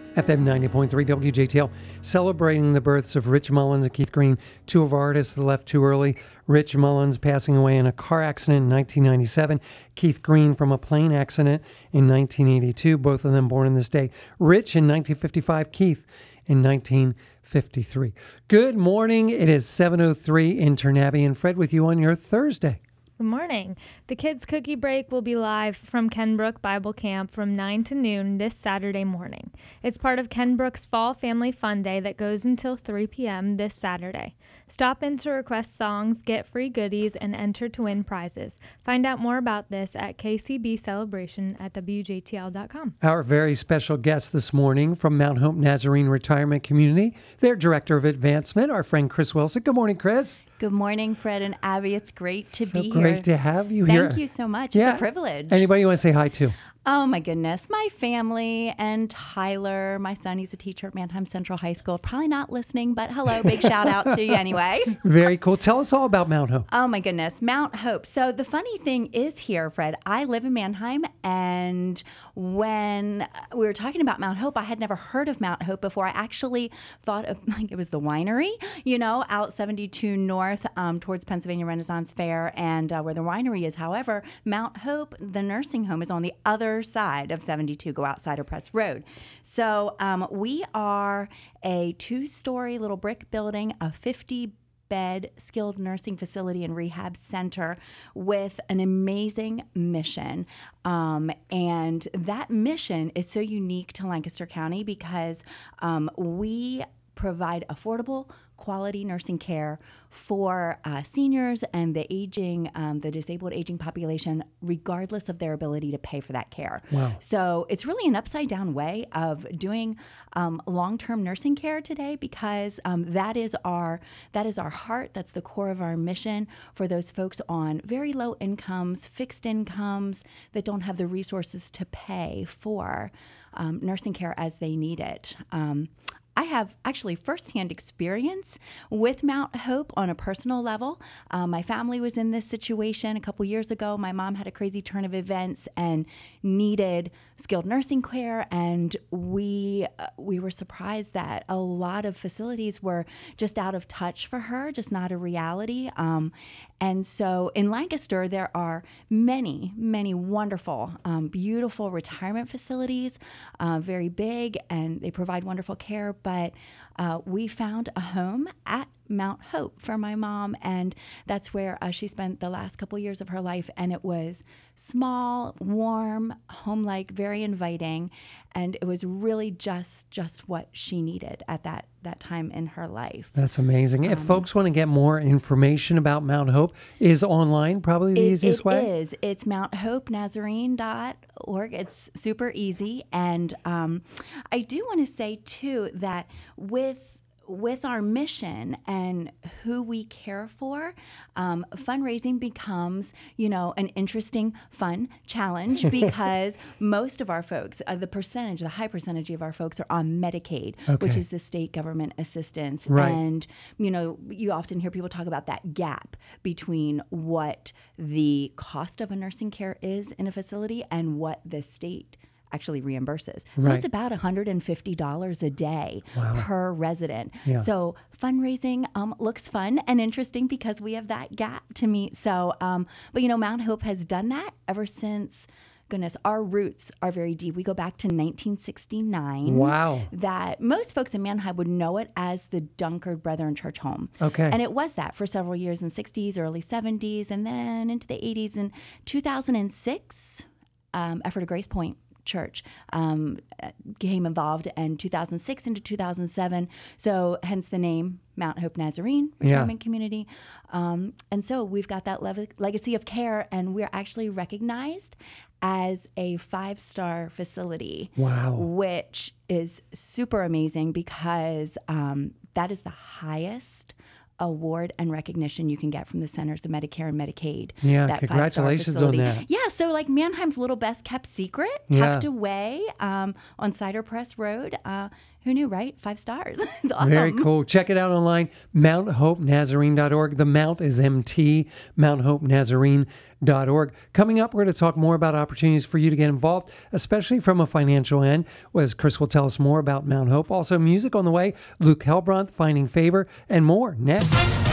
FM 90.3 WJTL, celebrating the births of Rich Mullins and Keith Green, two of our artists that left too early. Rich Mullins passing away in a car accident in 1997. Keith Green from a plane accident in 1982, both of them born in this day. Rich in 1955, Keith in 1953. Good morning. It is 7:03 in Ternabie, and Fred with you on your Thursday. Good morning. The Kids Cookie Break will be live from Kenbrook Bible Camp from 9 to noon this Saturday morning. It's part of Kenbrook's Fall Family Fun Day that goes until 3 p.m. this Saturday. Stop in to request songs, get free goodies, and enter to win prizes. Find out more about this at kcbcelebration@wjtl.com. Our very special guest this morning from Mount Hope Nazarene Retirement Community, their Director of Advancement, our friend Chris Wilson. Good morning, Chris. Good morning, Fred and Abby. It's great to be here. Great to have you here. Thank you so much. It's a privilege. Anybody you want to say hi to? Oh, my goodness. My family and Tyler, my son, he's a teacher at Manheim Central High School. Probably not listening, but hello, big shout out to you anyway. Very cool. Tell us all about Mount Hope. Oh, my goodness. Mount Hope. So the funny thing is here, Fred, I live in Manheim, and when we were talking about Mount Hope, I had never heard of Mount Hope before. I actually thought of, like, it was the winery, out 72 North towards Pennsylvania Renaissance Fair and where the winery is. However, Mount Hope, the nursing home, is on the other side of 72, go outside of Press Road. So we are a 2-story little brick building, a 50-bed skilled nursing facility and rehab center with an amazing mission. And that mission is so unique to Lancaster County because we provide affordable, quality nursing care for seniors and the disabled aging population, regardless of their ability to pay for that care. Wow. So it's really an upside-down way of doing long-term nursing care today because that is our heart. That's the core of our mission for those folks on very low incomes, fixed incomes that don't have the resources to pay for nursing care as they need it. I have actually firsthand experience with Mount Hope on a personal level. My family was in this situation a couple years ago. My mom had a crazy turn of events and needed skilled nursing care, and we were surprised that a lot of facilities were just out of touch for her, just not a reality. And so in Lancaster, there are many, many wonderful, beautiful retirement facilities, very big, and they provide wonderful care. But we found a home at Mount Hope for my mom, and that's where she spent the last couple years of her life. And it was small, warm, home-like, very inviting, and it was really just what she needed at that time in her life. That's amazing. If folks want to get more information about Mount Hope, is online probably the easiest way? It is. It's mounthopenazarene.org. It's super easy. And I do want to say, too, that with our mission and who we care for, fundraising becomes, an interesting, fun challenge because most of our folks, the high percentage of our folks are on Medicaid, which is the state government assistance. Right. And, you often hear people talk about that gap between what the cost of a nursing care is in a facility and what the state actually reimburses. So Right. it's about $150 a day per resident. Yeah. So fundraising looks fun and interesting because we have that gap to meet. So, but Mount Hope has done that ever since. Goodness, our roots are very deep. We go back to 1969. Wow. That most folks in Manheim would know it as the Dunkard Brethren Church Home. Okay. And it was that for several years in the 60s, early 70s, and then into the 80s. In 2006, Effort of Grace Point Church became involved in 2006 into 2007. So hence the name Mount Hope Nazarene Retirement Community. And so we've got that legacy of care, and we're actually recognized as a 5-star facility. Wow. Which is super amazing because that is the highest award and recognition you can get from the Centers of Medicare and Medicaid. Yeah, that congratulations 5-star facility. on that. Yeah, so like Mannheim's little best kept secret, tucked away on Cider Press Road. Who knew, right? 5 stars. It's awesome. Very cool. Check it out online, MountHopeNazarene.org. The Mount is MT, MountHopeNazarene.org. Coming up, we're going to talk more about opportunities for you to get involved, especially from a financial end, as Chris will tell us more about Mount Hope. Also, music on the way, Luke Helbrandt, Finding Favor, and more next.